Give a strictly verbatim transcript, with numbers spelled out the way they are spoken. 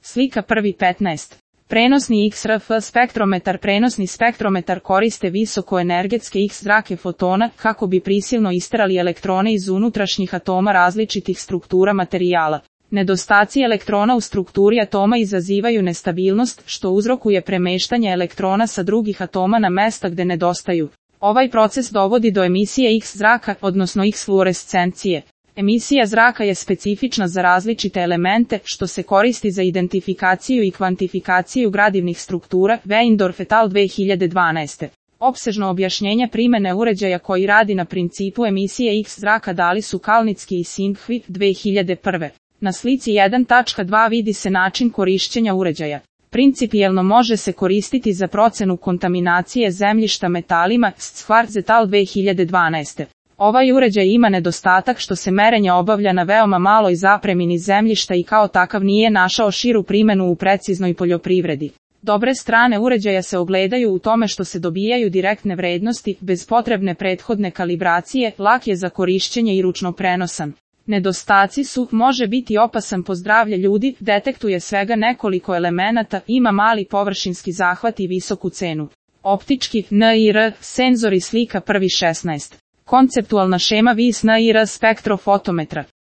Slika prvi petnaest. Prenosni X R F spektrometar. Prenosni spektrometar koriste visokoenergetske X zrake fotona kako bi prisilno isterali elektrone iz unutrašnjih atoma različitih struktura materijala. Nedostaci elektrona u strukturi atoma izazivaju nestabilnost, što uzrokuje premeštanje elektrona sa drugih atoma na mesta gde nedostaju. Ovaj proces dovodi do emisije X zraka, odnosno X fluorescencije. Emisija zraka je specifična za različite elemente, što se koristi za identifikaciju i kvantifikaciju gradivnih struktura, Weindorf et al. dve hiljade dvanaeste. Opsežno objašnjenje primene uređaja koji radi na principu emisije X zraka dali su Kalnicki i Singhvi, dve hiljade prve. Na slici jedan tačka dva vidi se način korišćenja uređaja. Principijelno može se koristiti za procenu kontaminacije zemljišta metalima, Schwarz et al. dve hiljade dvanaeste. Ovaj uređaj ima nedostatak što se merenje obavlja na veoma maloj zapremini zemljišta i kao takav nije našao širu primenu u preciznoj poljoprivredi. Dobre strane uređaja se ogledaju u tome što se dobijaju direktne vrednosti, bez potrebne prethodne kalibracije, lak je za korišćenje i ručno prenosan. Nedostaci su, može biti opasan po zdravlje ljudi, detektuje svega nekoliko elemenata, ima mali površinski zahvat i visoku cenu. Optički, N I R, senzori. Slika prvi šesnaest. Konceptualna šema V I S N I R spektrofotometra.